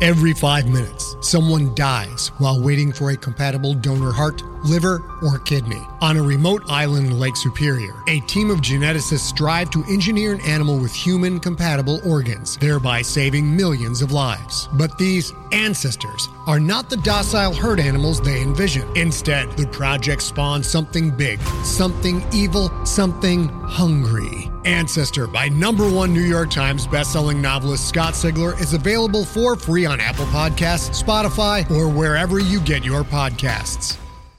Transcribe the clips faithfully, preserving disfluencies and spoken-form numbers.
Every five minutes, someone dies while waiting for a compatible donor heart, liver, or kidney. On a remote island in Lake Superior, a team of geneticists strive to engineer an animal with human-compatible organs, thereby saving millions of lives. But these ancestors are not the docile herd animals they envision. Instead, the project spawns something big, something evil, something hungry. Ancestor by number one New York Times bestselling novelist Scott Sigler is available for free on Apple Podcasts, Spotify, or wherever you get your podcasts.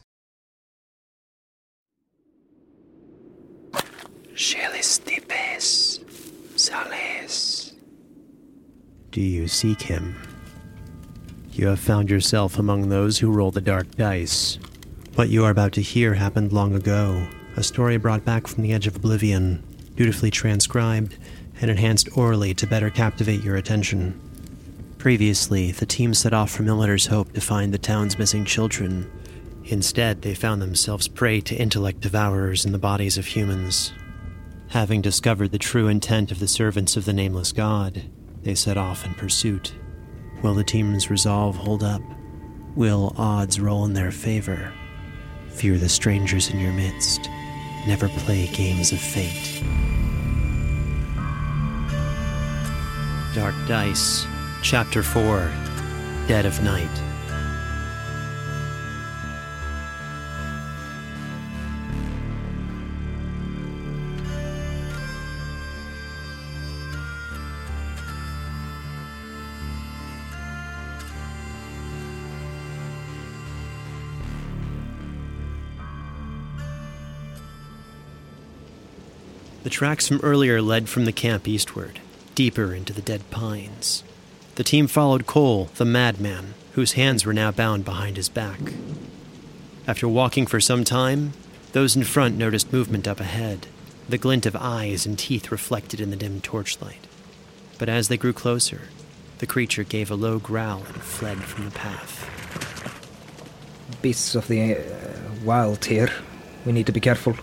Shelis tipes, sales. Do you seek him? You have found yourself among those who roll the dark dice. What you are about to hear happened long ago, a story brought back from the edge of oblivion, dutifully transcribed and enhanced orally to better captivate your attention. Previously, the team set off from Miller's Hope to find the town's missing children. Instead, they found themselves prey to intellect devourers in the bodies of humans. Having discovered the true intent of the servants of the Nameless God, they set off in pursuit. Will the team's resolve hold up? Will odds roll in their favor? Fear the strangers in your midst. Never play games of fate. Dark Dice, Chapter four, Dead of Night. The tracks from earlier led from the camp eastward, deeper into the dead pines. The team followed Cole, the madman, whose hands were now bound behind his back. After walking for some time, those in front noticed movement up ahead, the glint of eyes and teeth reflected in the dim torchlight. But as they grew closer, the creature gave a low growl and fled from the path. Beasts of the uh, wild here. We need to be careful.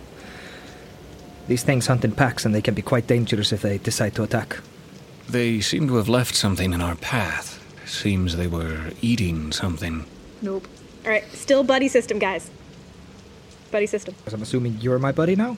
These things hunt in packs, and they can be quite dangerous if they decide to attack. They seem to have left something in our path. Seems they were eating something. Nope. All right, still buddy system, guys. Buddy system. I'm assuming you're my buddy now?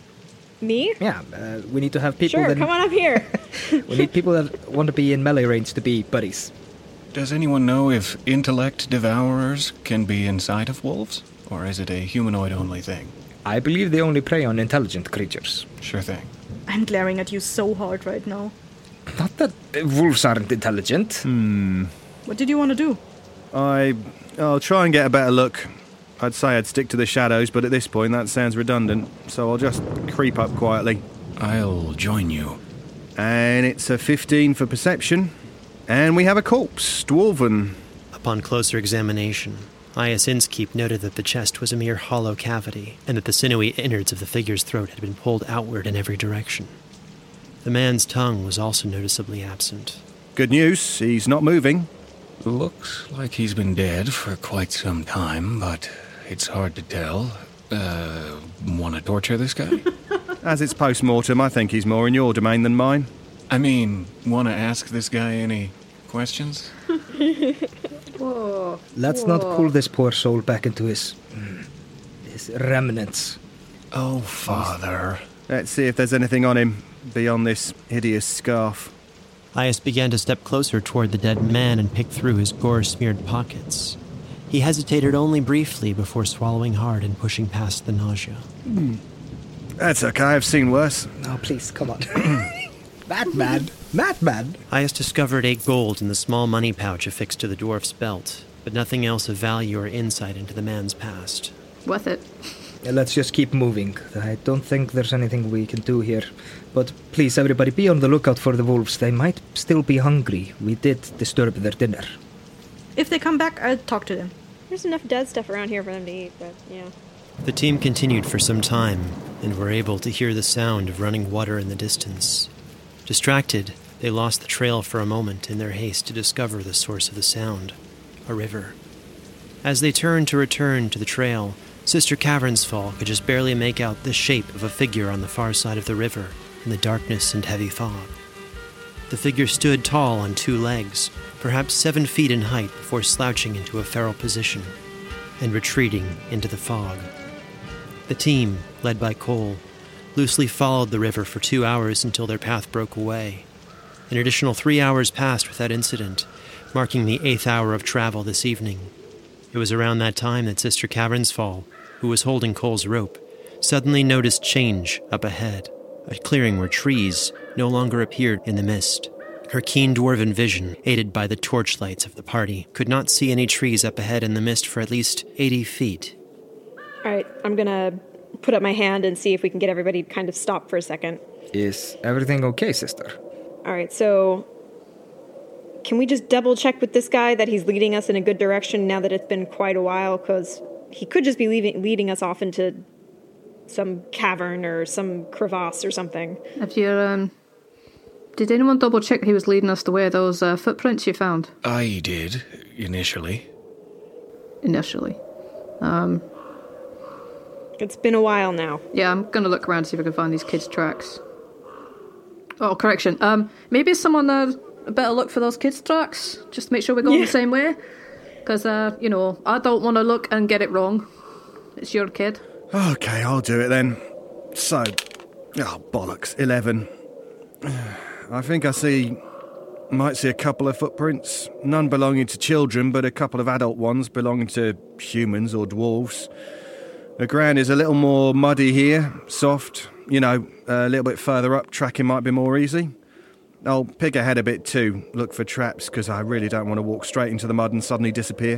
Me? Yeah, uh, we need to have people Sure, that... come on up here. We need people that want to be in melee range to be buddies. Does anyone know if intellect devourers can be inside of wolves? Or is it a humanoid-only thing? I believe they only prey on intelligent creatures. Sure thing. I'm glaring at you so hard right now. Not that wolves aren't intelligent. Hmm. What did you want to do? I... I'll try and get a better look. I'd say I'd stick to the shadows, but at this point that sounds redundant, so I'll just creep up quietly. I'll join you. And it's a fifteen for perception. And we have a corpse, dwarven. Upon closer examination, Ias Inskeep noted that the chest was a mere hollow cavity, and that the sinewy innards of the figure's throat had been pulled outward in every direction. The man's tongue was also noticeably absent. Good news, he's not moving. Looks like he's been dead for quite some time, but it's hard to tell. Uh, want to torture this guy? As it's post-mortem, I think he's more in your domain than mine. I mean, want to ask this guy any questions? Whoa. Let's Whoa. not pull this poor soul back into his... his remnants. Oh, Father. Let's see if there's anything on him beyond this hideous scarf. Ias began to step closer toward the dead man and pick through his gore-smeared pockets. He hesitated only briefly before swallowing hard and pushing past the nausea. Mm. That's okay, I've seen worse. Oh, please, come on. Madman! Madman! Ias discovered eight gold in the small money pouch affixed to the dwarf's belt, but nothing else of value or insight into the man's past. Worth it. Let's just keep moving. I don't think there's anything we can do here. But please, everybody, be on the lookout for the wolves. They might still be hungry. We did disturb their dinner. If they come back, I'll talk to them. There's enough dead stuff around here for them to eat, but yeah. The team continued for some time, and were able to hear the sound of running water in the distance. Distracted, they lost the trail for a moment in their haste to discover the source of the sound, a river. As they turned to return to the trail, Sister Cavernsfall could just barely make out the shape of a figure on the far side of the river in the darkness and heavy fog. The figure stood tall on two legs, perhaps seven feet in height, before slouching into a feral position and retreating into the fog. The team, led by Cole, loosely followed the river for two hours until their path broke away. An additional three hours passed without incident, marking the eighth hour of travel this evening. It was around that time that Sister Cavernsfall, who was holding Cole's rope, suddenly noticed change up ahead, a clearing where trees no longer appeared in the mist. Her keen dwarven vision, aided by the torchlights of the party, could not see any trees up ahead in the mist for at least eighty feet. All right, I'm gonna put up my hand and see if we can get everybody to kind of stop for a second. Is everything okay, sister? All right, so can we just double check with this guy that he's leading us in a good direction now that it's been quite a while? Because he could just be leaving, leading us off into some cavern or some crevasse or something. Have you, um... Did anyone double check he was leading us to where those uh, footprints you found? I did, initially. Initially. Um... It's been a while now. Yeah, I'm gonna look around to see if I can find these kids' tracks. Oh, correction. Um, maybe someone uh, a better look for those kids' tracks, just to make sure we're going Yeah. the same way. Because, uh, you know, I don't want to look and get it wrong. It's your kid. Okay, I'll do it then. So, oh, bollocks, eleven. I think I see, might see a couple of footprints. None belonging to children, but a couple of adult ones belonging to humans or dwarves. The ground is a little more muddy here, soft. You know, a little bit further up, tracking might be more easy. I'll pick ahead a bit too, look for traps, because I really don't want to walk straight into the mud and suddenly disappear.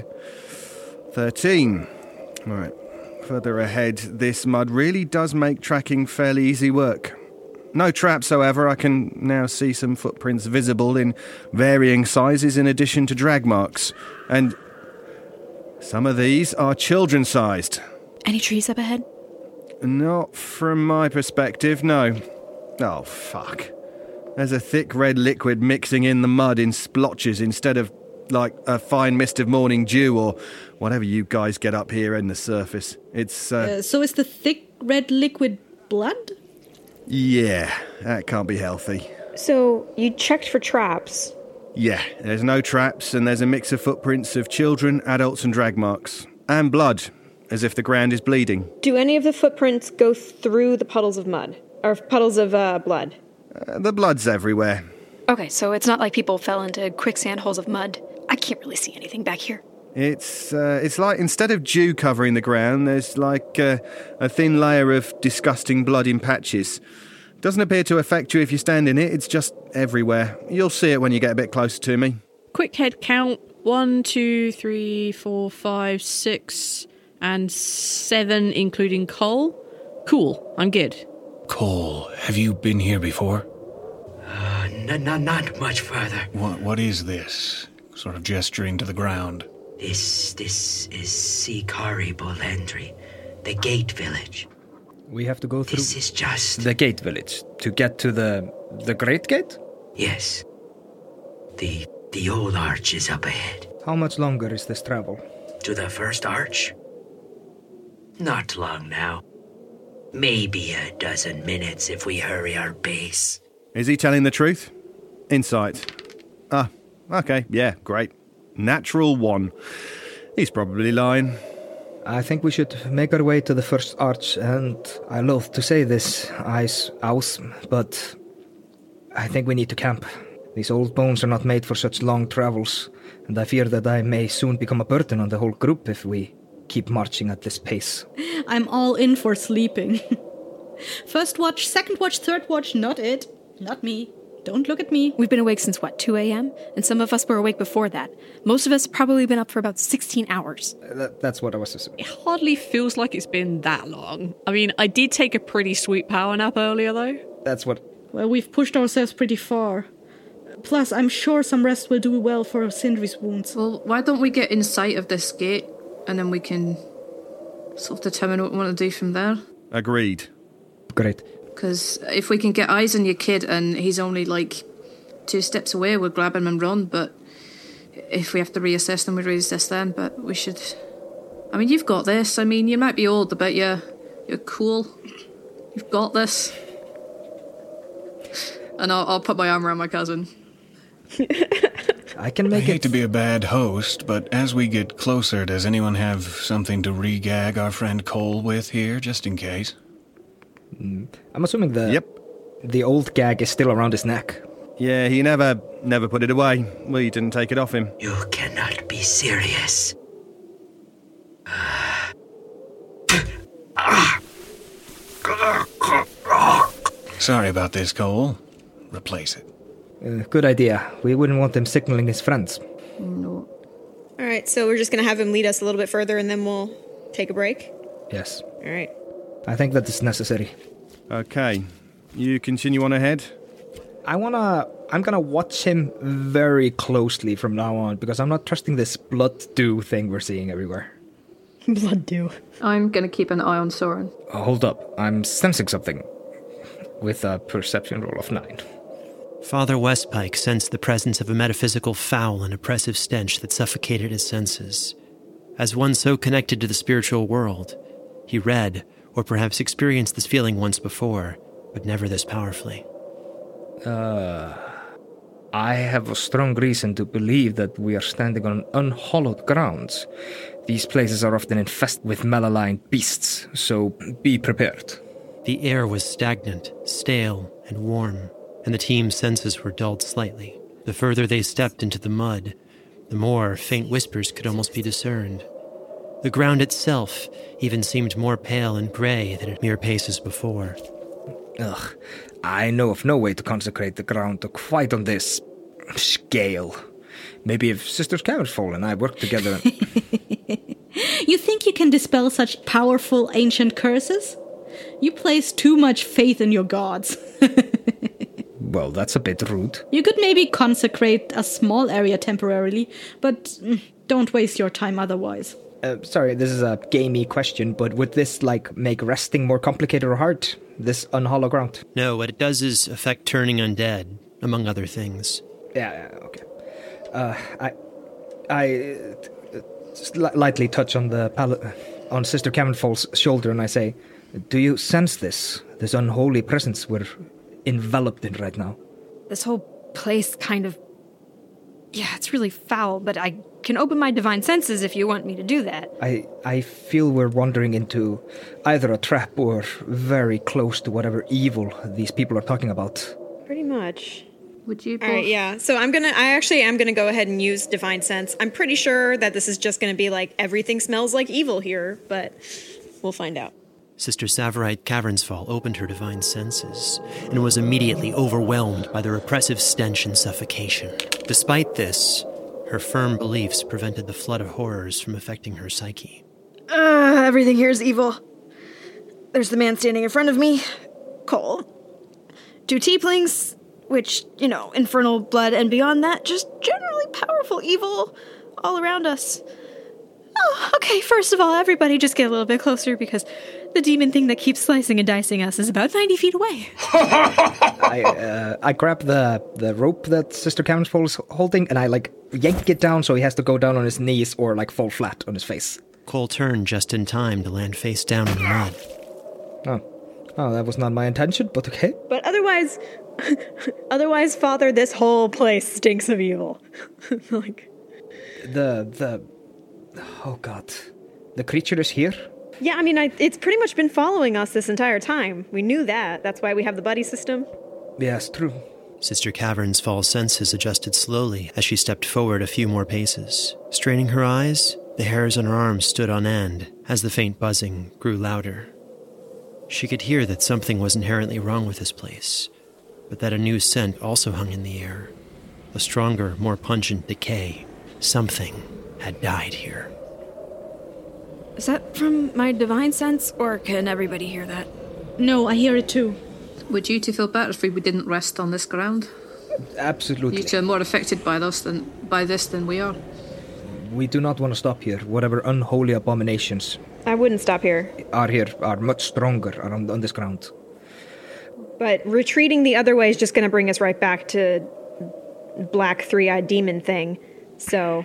thirteen. All right, further ahead, this mud really does make tracking fairly easy work. No traps, however. I can now see some footprints visible in varying sizes in addition to drag marks. And some of these are children-sized. Any trees up ahead? Not from my perspective, no. Oh, fuck. There's a thick red liquid mixing in the mud in splotches instead of, like, a fine mist of morning dew or whatever you guys get up here in the surface. It's, uh... uh so is the thick red liquid blood? Yeah, that can't be healthy. So, you checked for traps? Yeah, there's no traps and there's a mix of footprints of children, adults and drag marks. And blood, as if the ground is bleeding. Do any of the footprints go through the puddles of mud? Or puddles of uh, blood? Uh, the blood's everywhere. Okay, so it's not like people fell into quicksand holes of mud. I can't really see anything back here. It's uh, it's like instead of dew covering the ground, there's like uh, a thin layer of disgusting blood in patches. Doesn't appear to affect you if you stand in it, it's just everywhere. You'll see it when you get a bit closer to me. Quick head count. One, two, three, four, five, six, and seven, including Cole. Cool, I'm good. Cole, have you been here before? Uh, n- n- not much further. What What is this? Sort of gesturing to the ground. This, this is Sikari Bolendri, the Gate Village. We have to go through... This is just... the Gate Village, to get to the... the Great Gate? Yes. The, the old arch is up ahead. How much longer is this travel? To the first arch? Not long now. Maybe a dozen minutes if we hurry our pace. Is he telling the truth? Insight. Ah, okay, yeah, great. Natural one. He's probably lying. I think we should make our way to the first arch, and I loathe to say this, Ice Aus, but I think we need to camp. These old bones are not made for such long travels, and I fear that I may soon become a burden on the whole group if we keep marching at this pace. I'm all in for sleeping. First watch, second watch, third watch, not it. Not me. Don't look at me. We've been awake since, what, two a.m.? And some of us were awake before that. Most of us have probably been up for about sixteen hours. Uh, that, that's what I was assuming. It hardly feels like it's been that long. I mean, I did take a pretty sweet power nap earlier, though. That's what... Well, we've pushed ourselves pretty far. Plus, I'm sure some rest will do well for Sindri's wounds. Well, why don't we get in sight of this gate, and then we can sort of determine what we want to do from there? Agreed. Great. Because if we can get eyes on your kid and he's only like two steps away, we'll grab him and run. But if we have to reassess them, we reassess then. But we should... I mean, you've got this. I mean, you might be old, but you're, you're cool. You've got this. And I'll, I'll put my arm around my cousin. I can make I hate it... to be a bad host, but as we get closer, does anyone have something to re-gag our friend Cole with here, just in case? Mm, I'm assuming the... Yep. The old gag is still around his neck. Yeah, he never, never put it away. We didn't take it off him. You cannot be serious. Sorry about this, Cole. Replace it. Uh, good idea. We wouldn't want him signaling his friends. No. All right, so we're just going to have him lead us a little bit further and then we'll take a break? Yes. All right. I think that is necessary. Okay. You continue on ahead? I wanna... I'm gonna watch him very closely from now on, because I'm not trusting this blood dew thing we're seeing everywhere. Blood dew. I'm gonna keep an eye on Soren. Oh, hold up. I'm sensing something. With a perception roll of nine. Father Westpike sensed the presence of a metaphysical foul and oppressive stench that suffocated his senses. As one so connected to the spiritual world, he read, or perhaps experienced this feeling once before, but never this powerfully. Uh, I have a strong reason to believe that we are standing on unhallowed grounds. These places are often infested with malign beasts, so be prepared. The air was stagnant, stale, and warm, and the team's senses were dulled slightly. The further they stepped into the mud, the more faint whispers could almost be discerned. The ground itself even seemed more pale and gray than at mere paces before. Ugh, I know of no way to consecrate the ground to quite on this scale. Maybe if Sister Caverfall and I work together... You think you can dispel such powerful ancient curses? You place too much faith in your gods. Well, that's a bit rude. You could maybe consecrate a small area temporarily, but mm, don't waste your time otherwise. Uh, sorry, this is a gamey question, but would this, like, make resting more complicated or hard? This unhallowed ground? No, what it does is affect turning undead, among other things. Yeah, yeah, okay. Uh, I... I... Uh, sli- lightly touch on the pal- on Sister Cavenfall's shoulder and I say, do you sense this? This unholy presence we're enveloped in right now? This whole place kind of... Yeah, it's really foul, but I can open my divine senses if you want me to do that. I, I feel we're wandering into either a trap or very close to whatever evil these people are talking about. Pretty much. Would you both... All right, yeah. So I'm gonna, I actually am gonna go ahead and use Divine Sense. I'm pretty sure that this is just gonna be like, everything smells like evil here, but we'll find out. Sister Savarite Cavernsfall opened her divine senses and was immediately overwhelmed by the repressive stench and suffocation. Despite this, her firm beliefs prevented the flood of horrors from affecting her psyche. Uh, everything here is evil. There's the man standing in front of me, Cole. Two tieflings, which, you know, infernal blood, and beyond that, just generally powerful evil all around us. Oh, okay, first of all, everybody just get a little bit closer because the demon thing that keeps slicing and dicing us is about ninety feet away. I uh, I grab the, the rope that Sister Cavernsfall is holding and I, like, yank it down so he has to go down on his knees or, like, fall flat on his face. Cole turned just in time to land face down in the mud. Oh, oh, that was not my intention, but okay. But otherwise, otherwise, Father, this whole place stinks of evil. Like, The, the, oh god, the creature is here? yeah, I mean, I, it's pretty much been following us this entire time. We knew that. That's why we have the buddy system. Yes, true. Sister Cavernsfall's senses adjusted slowly as she stepped forward a few more paces. Straining her eyes, the hairs on her arms stood on end as the faint buzzing grew louder. She could hear that something was inherently wrong with this place, but that a new scent also hung in the air. A stronger, more pungent decay. Something had died here. Is that from my divine sense, or can everybody hear that? No, I hear it too. Would you two feel better if we didn't rest on this ground? Absolutely. You two are more affected by this than by this than we are. We do not want to stop here. Whatever unholy abominations I wouldn't stop here. are here are much stronger around on this ground. But retreating the other way is just going to bring us right back to black three-eyed demon thing. So...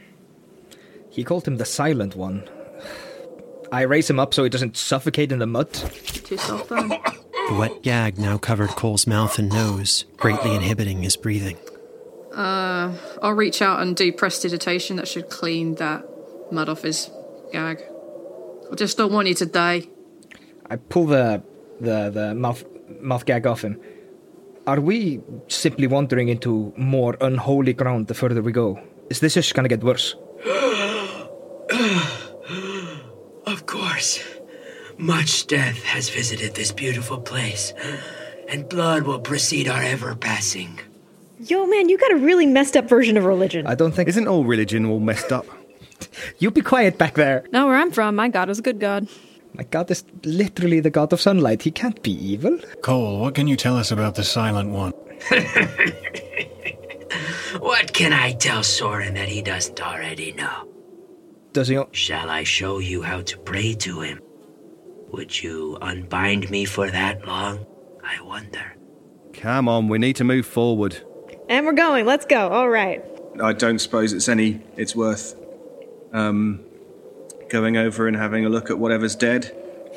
He called him the Silent One. I raise him up so he doesn't suffocate in the mud. Too soft then. The wet gag now covered Cole's mouth and nose, greatly inhibiting his breathing. Uh, I'll reach out and do prestidigitation. That should clean that mud off his gag. I just don't want you to die. I pull the the the mouth mouth gag off him. Are we simply wandering into more unholy ground the further we go? Is this just gonna get worse? Of course. Much death has visited this beautiful place, and blood will precede our ever-passing. Yo, man, you got a really messed up version of religion. I don't think... Isn't all religion all messed up? You be quiet back there. Now where I'm from, my god is a good god. My god is literally the god of sunlight. He can't be evil. Cole, what can you tell us about the Silent One? What can I tell Soren that he doesn't already know? Does he... Shall I show you how to pray to him? Would you unbind me for that long? I wonder. Come on, we need to move forward. And we're going. Let's go. All right. I don't suppose it's any... It's worth... Um... going over and having a look at whatever's dead.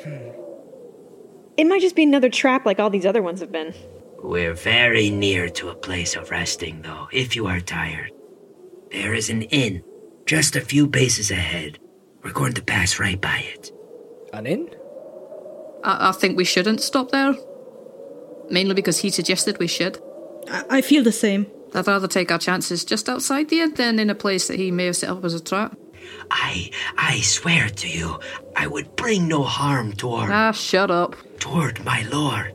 It might just be another trap like all these other ones have been. We're very near to a place of resting, though, if you are tired. There is an inn, just a few paces ahead. We're going to pass right by it. An inn? I, I think we shouldn't stop there. Mainly because he suggested we should. I, I feel the same. I'd rather take our chances just outside the inn than in a place that he may have set up as a trap. I, I swear to you, I would bring no harm toward... Ah, shut up. Toward my lord.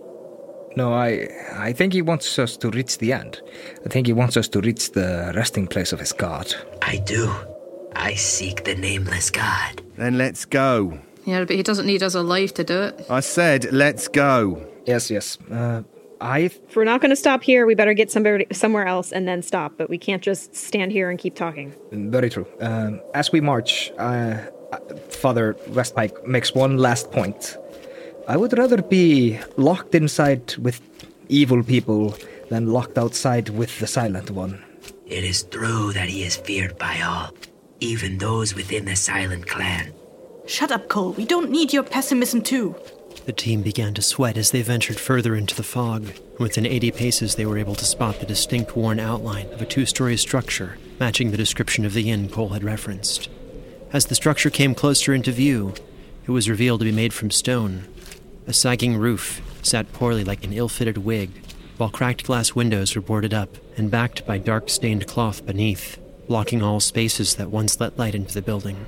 No, I I think he wants us to reach the end. I think he wants us to reach the resting place of his god. I do. I seek the nameless god. Then let's go. Yeah, but he doesn't need us alive to do it. I said, let's go. Yes, yes. Uh, I... If we're not going to stop here, we better get somebody, somewhere else and then stop. But we can't just stand here and keep talking. Very true. Um, as we march, uh, Father Westpike makes one last point. I would rather be locked inside with evil people than locked outside with the Silent One. It is true that he is feared by all, even those within the Silent Clan. Shut up, Cole. We don't need your pessimism too. The team began to sweat as they ventured further into the fog. Within eighty paces, they were able to spot the distinct worn outline of a two-story structure, matching the description of the inn Cole had referenced. As the structure came closer into view, it was revealed to be made from stone. A sagging roof sat poorly like an ill-fitted wig, while cracked glass windows were boarded up and backed by dark-stained cloth beneath, blocking all spaces that once let light into the building.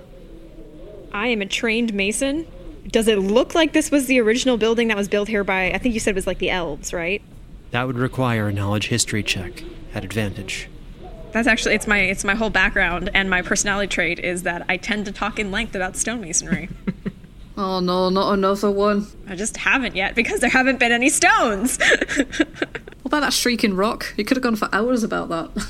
I am a trained mason. Does it look like this was the original building that was built here by, I think you said it was like the elves, right? That would require a knowledge history check at advantage. That's actually, it's my it's my whole background, and my personality trait is that I tend to talk in length about stonemasonry. Oh no, not another one. I just haven't yet, because there haven't been any stones. What about that shrieking rock? You could have gone for hours about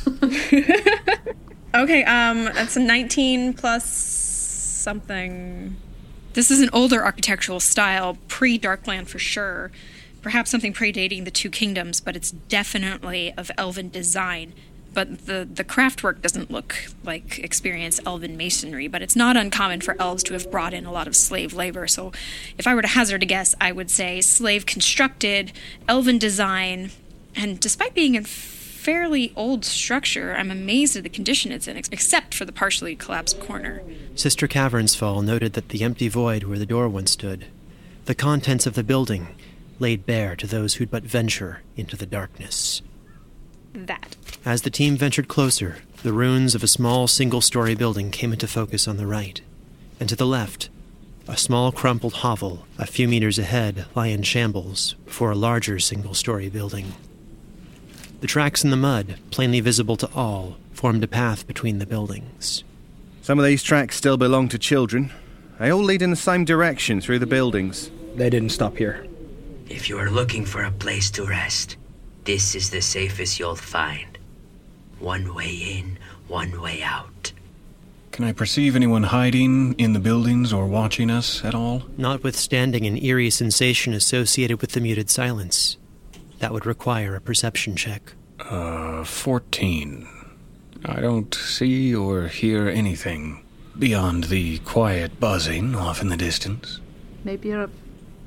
that. Okay, um, that's a nineteen plus something. This is an older architectural style, pre-Darkland for sure. Perhaps something predating the Two Kingdoms, but it's definitely of elven design. But the, the craftwork doesn't look like experienced elven masonry, but it's not uncommon for elves to have brought in a lot of slave labor. So if I were to hazard a guess, I would say slave constructed, elven design, and despite being a fairly old structure, I'm amazed at the condition it's in, except for the partially collapsed corner. Sister Cavernsfall noted that the empty void where the door once stood, the contents of the building, laid bare to those who'd but venture into the darkness. That. As the team ventured closer, the ruins of a small single-story building came into focus on the right, and to the left, a small crumpled hovel a few meters ahead lay in shambles before a larger single-story building. The tracks in the mud, plainly visible to all, formed a path between the buildings. Some of these tracks still belong to children. They all lead in the same direction through the buildings. They didn't stop here. If you are looking for a place to rest, this is the safest you'll find. One way in, one way out. Can I perceive anyone hiding in the buildings or watching us at all? Notwithstanding an eerie sensation associated with the muted silence, that would require a perception check. Uh, fourteen. I don't see or hear anything beyond the quiet buzzing off in the distance. Maybe you're a...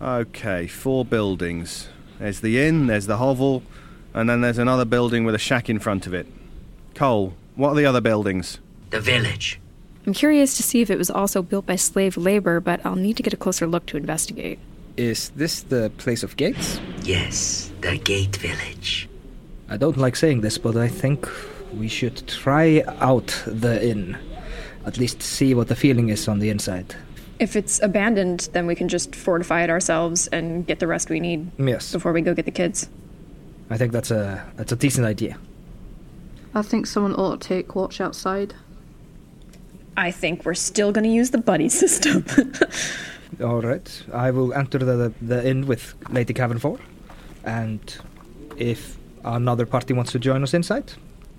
Okay, four buildings. There's the inn, there's the hovel, and then there's another building with a shack in front of it. Cole, what are the other buildings? The village. I'm curious to see if it was also built by slave labor, but I'll need to get a closer look to investigate. Is this the place of gates? Yes, the Gate Village. I don't like saying this, but I think we should try out the inn. At least see what the feeling is on the inside. If it's abandoned, then we can just fortify it ourselves and get the rest we need. Yes. Before we go get the kids. I think that's a that's a decent idea. I think someone ought to take watch outside. I think we're still going to use the buddy system. All right. I will enter the, the, the inn with Lady Cavanfore. And if another party wants to join us inside.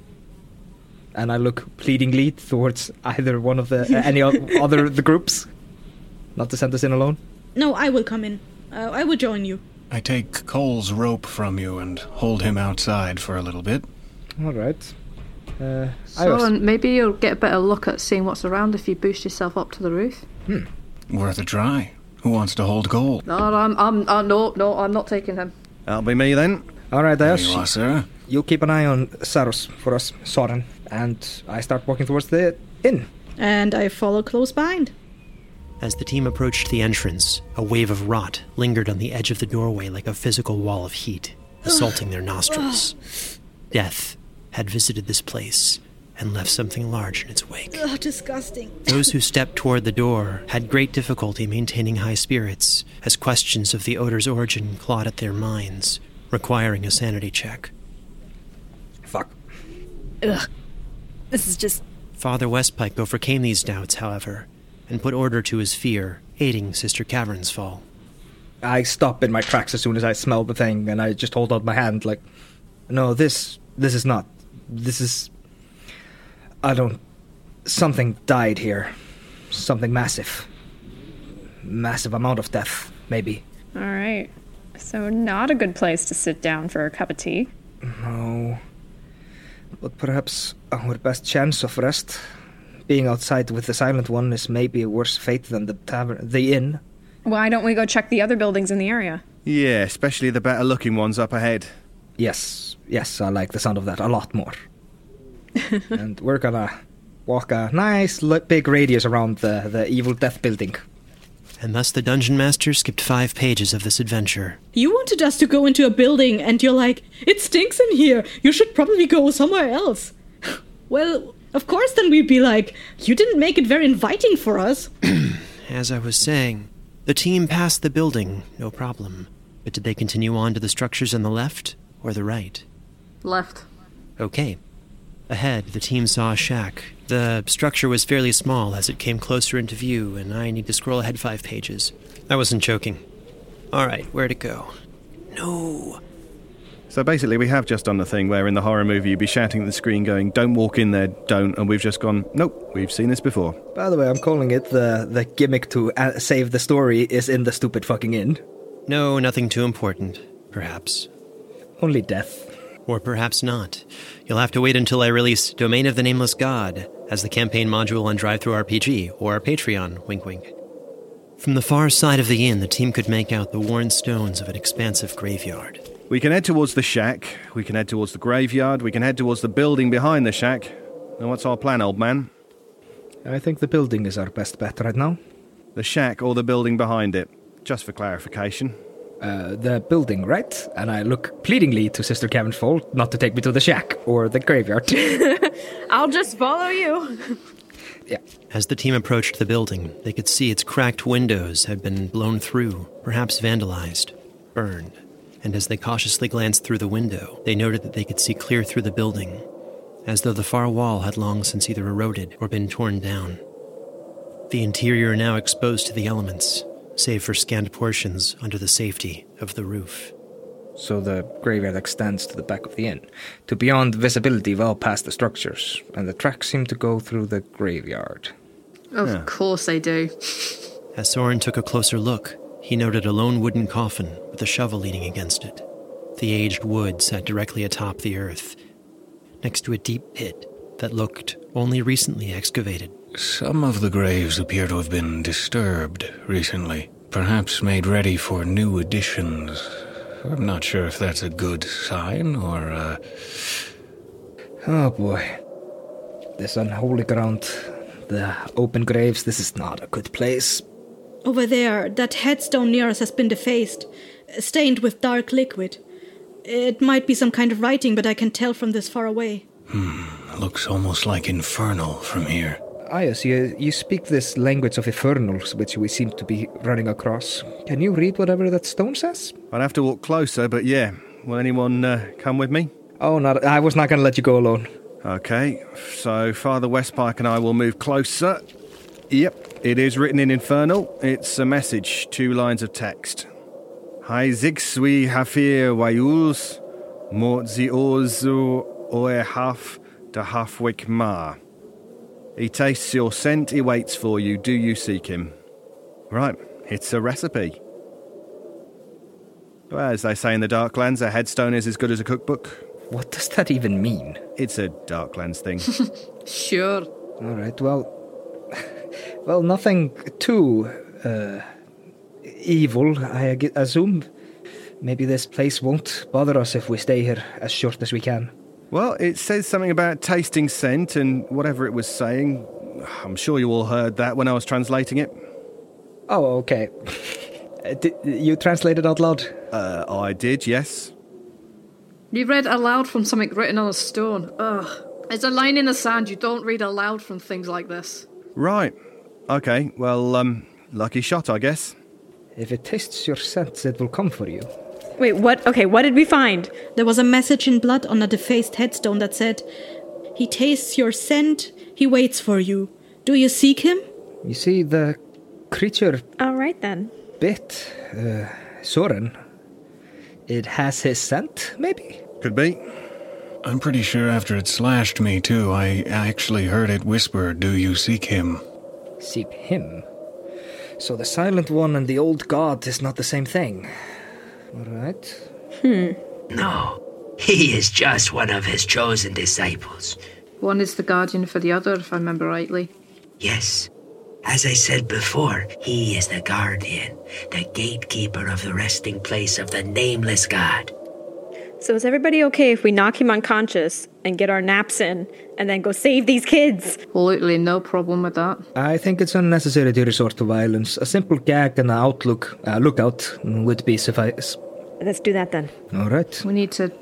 And I look pleadingly towards either one of the uh, any other the groups. Not to send us in alone. No, I will come in. Uh, I will join you. I take Cole's rope from you and hold him outside for a little bit. All right. Uh, so, and maybe you'll get a better look at seeing what's around if you boost yourself up to the roof. Hmm. Worth a try. Who wants to hold Cole? No, I'm, I'm, uh, no, no, I'm not taking him. That'll be me then. All right, Ayos. There you are, sir. You keep an eye on Saros for us, Soren, and I start walking towards the inn. And I follow close behind. As the team approached the entrance, a wave of rot lingered on the edge of the doorway like a physical wall of heat, assaulting their nostrils. Death had visited this place and left something large in its wake. Ugh, disgusting. Those who stepped toward the door had great difficulty maintaining high spirits, as questions of the odor's origin clawed at their minds, requiring a sanity check. Fuck. Ugh. This is just... Father Westpike overcame these doubts, however, and put order to his fear, aiding Sister Cavern's fall. I stop in my tracks as soon as I smell the thing, and I just hold out my hand like, no, this, this is not, this is, I don't, something died here. Something massive. Massive amount of death, maybe. All right. So not a good place to sit down for a cup of tea. No. But perhaps our best chance of rest, being outside with the Silent One, is maybe a worse fate than the tavern, the inn. Why don't we go check the other buildings in the area? Yeah, especially the better-looking ones up ahead. Yes, yes, I like the sound of that a lot more. And we're gonna walk a nice big radius around the, the Evil Death building. And thus the Dungeon Master skipped five pages of this adventure. You wanted us to go into a building, and you're like, it stinks in here. You should probably go somewhere else. Well, of course then we'd be like, you didn't make it very inviting for us. As I was saying, the team passed the building, no problem. But did they continue on to the structures on the left or the right? Left. Okay. Ahead, the team saw a shack. The structure was fairly small as it came closer into view, and I need to scroll ahead five pages. I wasn't joking. All right, where'd it go? No. So basically, we have just done the thing where in the horror movie you'd be shouting at the screen going, don't walk in there, don't, and we've just gone, nope, we've seen this before. By the way, I'm calling it the, the gimmick to uh, save the story is in the stupid fucking inn. No, nothing too important, perhaps. Only death. Or perhaps not. You'll have to wait until I release Domain of the Nameless God as the campaign module on DriveThruRPG or Patreon, wink wink. From the far side of the inn, the team could make out the worn stones of an expansive graveyard. We can head towards the shack, we can head towards the graveyard, we can head towards the building behind the shack. Now what's our plan, old man? I think the building is our best bet right now. The shack or the building behind it? Just for clarification. Uh, the building, right? And I look pleadingly to Sister Cavanfore not to take me to the shack or the graveyard. I'll just follow you. Yeah. As the team approached the building, they could see its cracked windows had been blown through, perhaps vandalized, burned. And as they cautiously glanced through the window, they noted that they could see clear through the building, as though the far wall had long since either eroded or been torn down. The interior now exposed to the elements, save for scant portions under the safety of the roof. So the graveyard extends to the back of the inn, to beyond visibility well past the structures, and the tracks seem to go through the graveyard. Of yeah. course they do. As Soren took a closer look, he noted a lone wooden coffin with a shovel leaning against it. The aged wood sat directly atop the earth, next to a deep pit that looked only recently excavated. Some of the graves appear to have been disturbed recently. perhaps made ready for new additions. I'm not sure if that's a good sign or, uh... Oh boy. This unholy ground, the open graves, this is not a good place. Over there, that headstone near us has been defaced, stained with dark liquid. It might be some kind of writing, but I can tell from this far away. Hmm, looks almost like infernal from here. Aias, you, you speak this language of infernals, which we seem to be running across. Can you read whatever that stone says? I'd have to walk closer, but yeah. Will anyone uh, come with me? Oh, not, I was not going to let you go alone. Okay, so Father Westpike and I will move closer. Yep, it is written in Infernal. It's a message, two lines of text. Hai zixwi hafir wayuls, mortzi orzu oe haf da hafwik ma. He tastes your scent, he waits for you, do you seek him? Right, it's a recipe. Well, as they say in the Darklands, a headstone is as good as a cookbook. What does that even mean? It's a Darklands thing. Sure. All right, well... Well, nothing too... Uh, evil, I assume. Maybe this place won't bother us if we stay here as short as we can. Well, it says something about tasting scent and whatever it was saying. I'm sure you all heard that when I was translating it. Oh, okay. Did you translated out loud? Uh, I did, yes. You read aloud from something written on a stone. Ugh. It's a line in the sand. You don't read aloud from things like this. Right. Okay, well, um, lucky shot, I guess. If it tastes your scent, it will come for you. Wait, what? Okay, what did we find? There was a message in blood on a defaced headstone that said, "He tastes your scent, he waits for you. Do you seek him?" You see, the creature... All right, then. Bit, uh, Soren. It has his scent, maybe? Could be. I'm pretty sure after it slashed me, too, I actually heard it whisper, "Do you seek him?" Seek him? So the Silent One and the old god is not the same thing. All right. Hmm. No, he is just one of his chosen disciples. One is the guardian for the other, if I remember rightly. Yes. As I said before, he is the guardian, the gatekeeper of the resting place of the nameless god. So is everybody okay if we knock him unconscious and get our naps in and then go save these kids? Absolutely no problem with that. I think it's unnecessary to resort to violence. A simple gag and an outlook, uh, lookout would be suffice. Let's do that then. All right. We need to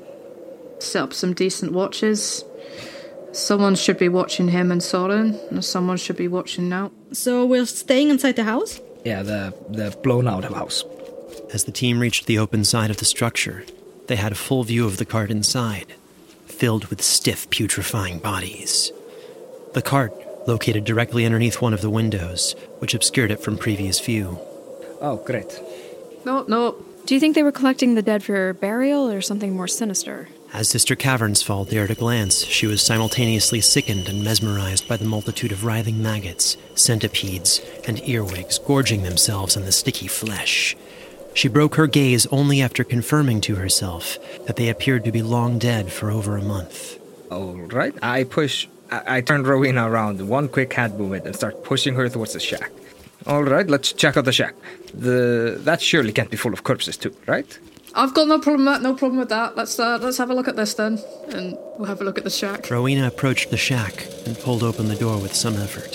set up some decent watches. Someone should be watching him and Soren, and someone should be watching now. So we're staying inside the house? Yeah, the, the blown-out house. As the team reached the open side of the structure, they had a full view of the cart inside, filled with stiff, putrefying bodies. The cart, located directly underneath one of the windows, which obscured it from previous view. Oh, great. No, no. Do you think they were collecting the dead for burial or something more sinister? As Sister Cavernsfall dared a glance, she was simultaneously sickened and mesmerized by the multitude of writhing maggots, centipedes, and earwigs gorging themselves on the sticky flesh. She broke her gaze only after confirming to herself that they appeared to be long dead for over a month. All right. I push... I, I turned Rowena around, one quick hand movement, and start pushing her towards the shack. All right, let's check out the shack. The That surely can't be full of corpses too, right? I've got no problem with that, no problem with that. Let's uh, let's have a look at this then, and we'll have a look at the shack. Rowena approached the shack and pulled open the door with some effort.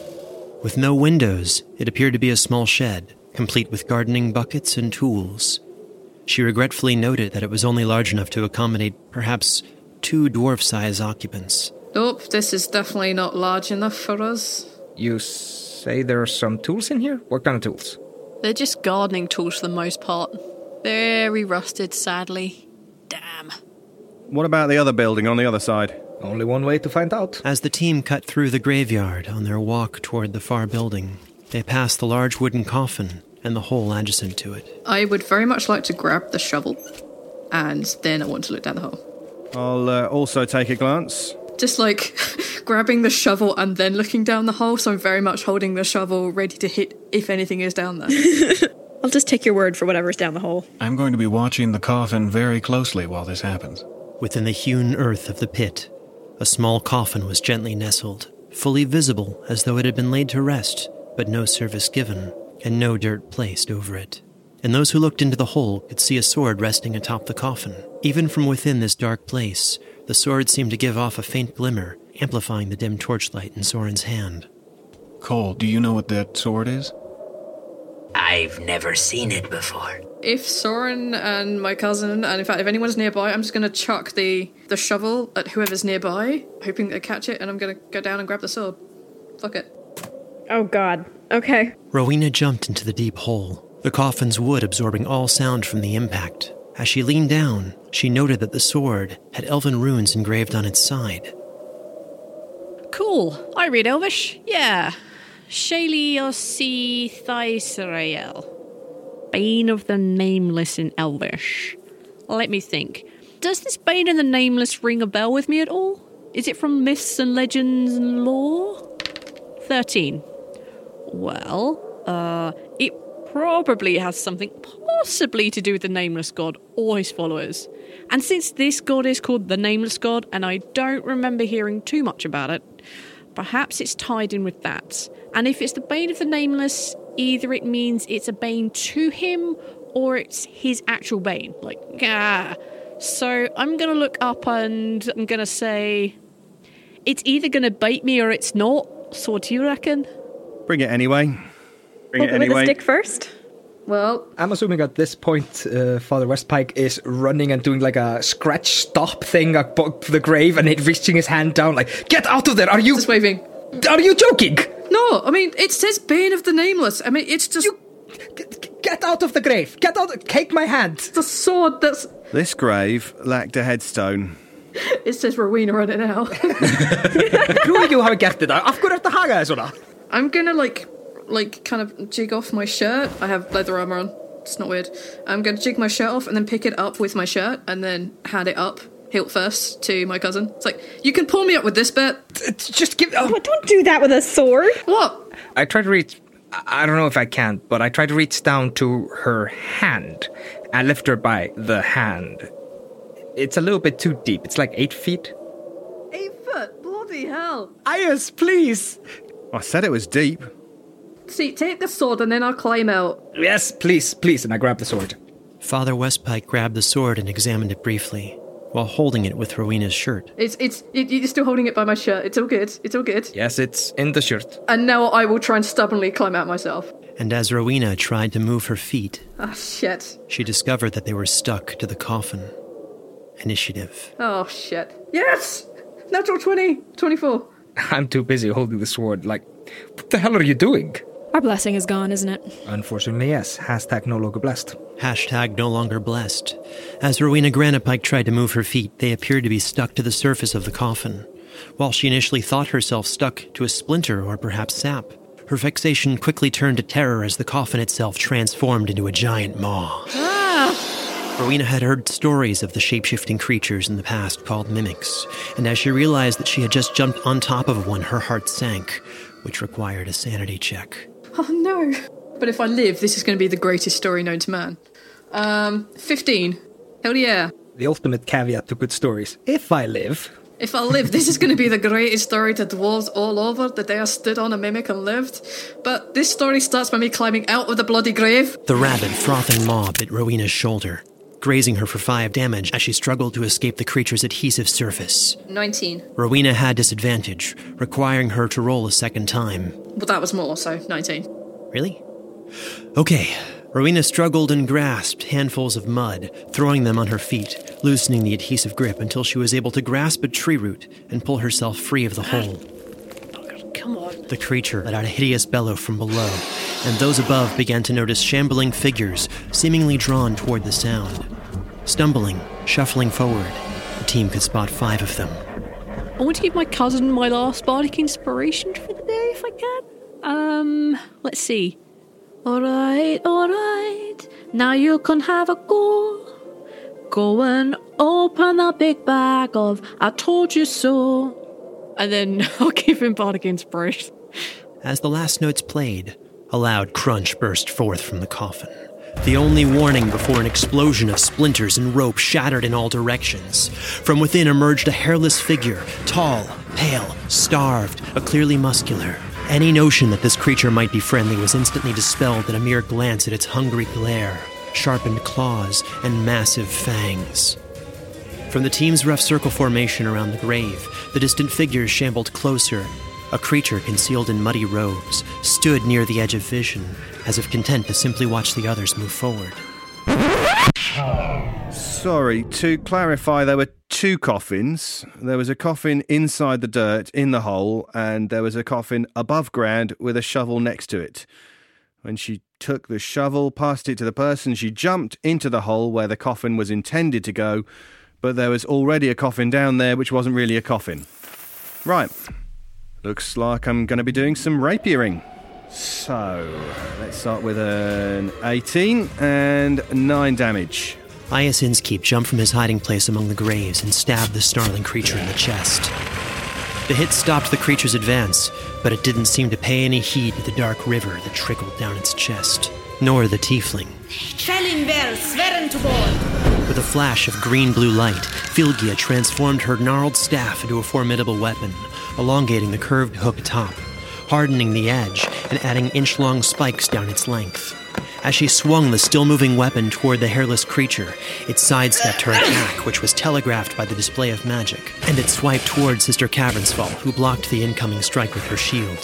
With no windows, it appeared to be a small shed, complete with gardening buckets and tools. She regretfully noted that it was only large enough to accommodate perhaps two dwarf-size occupants. Nope, this is definitely not large enough for us. You say there are some tools in here? What kind of tools? They're just gardening tools for the most part. Very rusted, sadly. Damn. What about the other building on the other side? Only one way to find out. As the team cut through the graveyard on their walk toward the far building, they passed the large wooden coffin and the hole adjacent to it. I would very much like to grab the shovel, and then I want to look down the hole. I'll uh, also take a glance. Just like grabbing the shovel and then looking down the hole, so I'm very much holding the shovel ready to hit if anything is down there. I'll just take your word for whatever's down the hole. I'm going to be watching the coffin very closely while this happens. Within the hewn earth of the pit, a small coffin was gently nestled, fully visible as though it had been laid to rest, but no service given. and no dirt placed over it. And those who looked into the hole could see a sword resting atop the coffin. Even from within this dark place, the sword seemed to give off a faint glimmer, amplifying the dim torchlight in Soren's hand. Cole, do you know what that sword is? I've never seen it before. If Soren and my cousin, and in fact if anyone's nearby, I'm just going to chuck the, the shovel at whoever's nearby, hoping they catch it, and I'm going to go down and grab the sword. Fuck it. Oh god. Okay. Rowena jumped into the deep hole, the coffin's wood absorbing all sound from the impact. As she leaned down, she noted that the sword had elven runes engraved on its side. Cool. I read Elvish. Yeah. Shayli Ossi Thaisrael. Bane of the Nameless in Elvish. Let me think. Does this Bane of the Nameless ring a bell with me at all? Is it from myths and legends and lore? thirteen. Well, uh, it probably has something possibly to do with the Nameless God or his followers. And since this god is called the Nameless God, and I don't remember hearing too much about it, perhaps it's tied in with that. And if it's the Bane of the Nameless, either it means it's a bane to him, or it's his actual bane. Like, ah. So I'm going to look up and I'm going to say, it's either going to bite me or it's not. So what do you reckon? Bring it anyway. Bring Open it anyway. with a stick first? Well, I'm assuming at this point, uh, Father Westpike is running and doing like a scratch stop thing above the grave, and it reaching his hand down, like, "Get out of there! Are you just waving? Are you joking?" No, I mean it says Bane of the Nameless. I mean it's just you, get out of the grave. Get out! Take my hand. The sword that's this grave lacked a headstone. It says Rowena on it now. Tror you har gert det där? Varför det här sådär? I'm gonna like, like kind of jig off my shirt. I have leather armor on. It's not weird. I'm gonna jig my shirt off and then pick it up with my shirt and then hand it up, hilt first, to my cousin. It's like, you can pull me up with this bit. Just give. Oh. Don't do that with a sword. What? I try to reach. I don't know if I can, but I try to reach down to her hand and lift her by the hand. It's a little bit too deep. It's like eight feet. Eight foot? Bloody hell. Ayers, please. I said it was deep. See, take the sword and then I'll climb out. Yes, please, please. And I grab the sword. Father Westpike grabbed the sword and examined it briefly, while holding it with Rowena's shirt. It's, it's, it, you're still holding it by my shirt. It's all good. It's all good. Yes, it's in the shirt. And now I will try and stubbornly climb out myself. And as Rowena tried to move her feet, ah, shit. she discovered that they were stuck to the coffin. Initiative. Oh, shit. Yes! Natural twenty. twenty-four. I'm too busy holding the sword. Like, what the hell are you doing? Our blessing is gone, isn't it? Unfortunately, yes. Hashtag no longer blessed. Hashtag no longer blessed. As Rowena Granitepike tried to move her feet, they appeared to be stuck to the surface of the coffin. While she initially thought herself stuck to a splinter or perhaps sap, her fixation quickly turned to terror as the coffin itself transformed into a giant maw. Ah! Rowena had heard stories of the shape-shifting creatures in the past called mimics, and as she realized that she had just jumped on top of one, her heart sank, which required a sanity check. Oh no. But if I live, this is going to be the greatest story known to man. Um, fifteen. Hell yeah. The ultimate caveat to good stories. If I live... If I live, this is going to be the greatest story to dwarves all over, the day I stood on a mimic and lived. But this story starts by me climbing out of the bloody grave. The rabid, frothing maw bit Rowena's shoulder, grazing her for five damage as she struggled to escape the creature's adhesive surface. nineteen. Rowena had disadvantage, requiring her to roll a second time. Well, that was more, so nineteen. Really? Okay. Rowena struggled and grasped handfuls of mud, throwing them on her feet, loosening the adhesive grip until she was able to grasp a tree root and pull herself free of the hole. Come on. The creature let out a hideous bellow from below, and those above began to notice shambling figures seemingly drawn toward the sound. Stumbling, shuffling forward, the team could spot five of them. I want to give my cousin my last bardic inspiration for the day, if I can. Um, let's see. Alright, alright, now you can have a go. Go and open the big bag of I told you so. And then I'll give him bardic inspiration. As the last notes played, a loud crunch burst forth from the coffin. The only warning before an explosion of splinters and rope shattered in all directions. From within emerged a hairless figure, tall, pale, starved, but clearly muscular, Any notion that this creature might be friendly was instantly dispelled at a mere glance at its hungry glare, sharpened claws, and massive fangs. From the team's rough circle formation around the grave, the distant figures shambled closer. A creature concealed in muddy robes stood near the edge of vision, as if content to simply watch the others move forward. Sorry, to clarify, there were two coffins. There was a coffin inside the dirt, in the hole, and there was a coffin above ground with a shovel next to it. When she took the shovel, passed it to the person, she jumped into the hole where the coffin was intended to go, but there was already a coffin down there which wasn't really a coffin. Right. Looks like I'm going to be doing some rapiering. So, let's start with an eighteen and nine damage. Ayas Inskeep jumped from his hiding place among the graves and stabbed the snarling creature in the chest. The hit stopped the creature's advance, but it didn't seem to pay any heed to the dark river that trickled down its chest, nor the tiefling. With a flash of green-blue light, Fylgia transformed her gnarled staff into a formidable weapon, elongating the curved hook top, hardening the edge, and adding inch-long spikes down its length. As she swung the still-moving weapon toward the hairless creature, it sidestepped her attack, which was telegraphed by the display of magic, and it swiped toward Sister Cavernsfall, who blocked the incoming strike with her shield.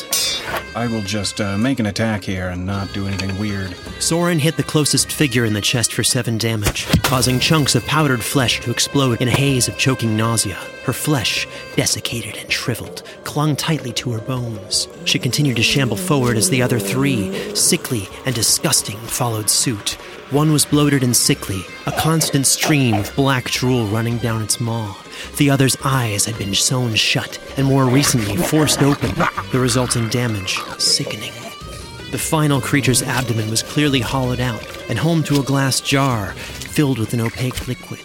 I will just uh, make an attack here and not do anything weird. Soren hit the closest figure in the chest for seven damage, causing chunks of powdered flesh to explode in a haze of choking nausea. Her flesh, desiccated and shriveled, clung tightly to her bones. She continued to shamble forward as the other three, sickly and disgusting, followed suit. One was bloated and sickly, a constant stream of black drool running down its maw. The other's eyes had been sewn shut, and more recently forced open, the resulting damage sickening. The final creature's abdomen was clearly hollowed out, and home to a glass jar filled with an opaque liquid.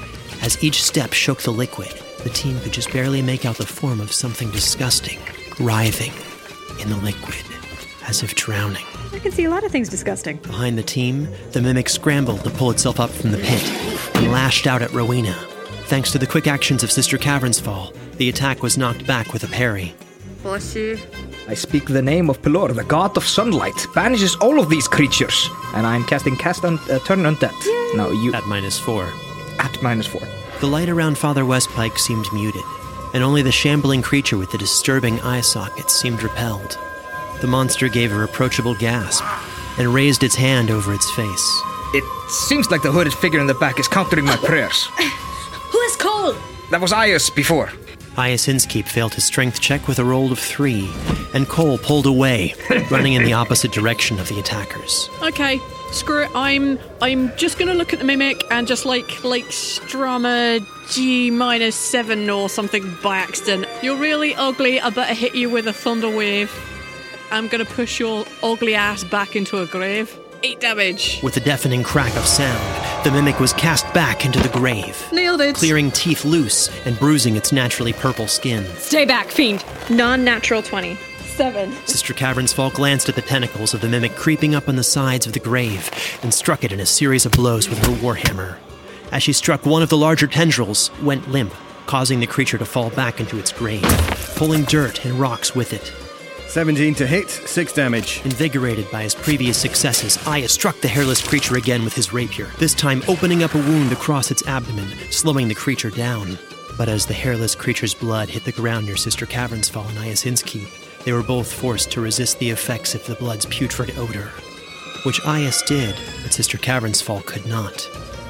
As each step shook the liquid, the team could just barely make out the form of something disgusting, writhing in the liquid, as if drowning. I can see a lot of things disgusting. Behind the team, the mimic scrambled to pull itself up from the pit and lashed out at Rowena. Thanks to the quick actions of Sister Cavernsfall, the attack was knocked back with a parry. Bless you. I speak the name of Pelor, the god of sunlight, banishes all of these creatures, and I'm casting cast on uh, turn undead. Yay. Now you at minus four. At minus four. The light around Father Westpike seemed muted, and only the shambling creature with the disturbing eye sockets seemed repelled. The monster gave a reproachable gasp and raised its hand over its face. It seems like the hooded figure in the back is countering my prayers. Who is Cole? That was Ayas before. Ayas Inskeep failed his strength check with a roll of three, and Cole pulled away, running in the opposite direction of the attackers. Okay, screw it. I'm I'm just gonna look at the mimic and just like like Strama G minus seven or something by accident. You're really ugly. I better hit you with a thunder wave. I'm gonna push your ugly ass back into a grave. Eight damage. With a deafening crack of sound, the mimic was cast back into the grave. Nailed it. Clearing teeth loose and bruising its naturally purple skin. Stay back, fiend. Non-natural twenty. Seven. Sister Cavernsfall glanced at the tentacles of the mimic creeping up on the sides of the grave and struck it in a series of blows with her warhammer. As she struck one of the larger tendrils, went limp, causing the creature to fall back into its grave, pulling dirt and rocks with it. seventeen to hit, six damage. Invigorated by his previous successes, Aya struck the hairless creature again with his rapier, this time opening up a wound across its abdomen, slowing the creature down. But as the hairless creature's blood hit the ground near Sister Cavernsfall and Ayas Inskeep, they were both forced to resist the effects of the blood's putrid odor, which Ayas did, but Sister Cavernsfall could not.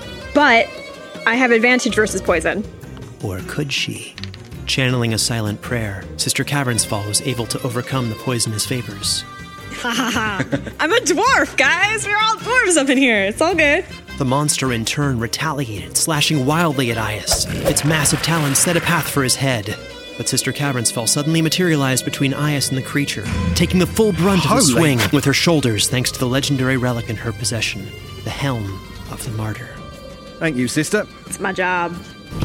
But I have advantage versus poison. Or could she? Channeling a silent prayer, Sister Cavernsfall was able to overcome the poisonous vapors. Ha ha ha. I'm a dwarf, guys! We're all dwarves up in here. It's all good. The monster in turn retaliated, slashing wildly at Ayas. Its massive talons set a path for his head. But Sister Cavernsfall suddenly materialized between Ayas and the creature, taking the full brunt of the swing with her shoulders thanks to the legendary relic in her possession, the Helm of the Martyr. Thank you, sister. It's my job.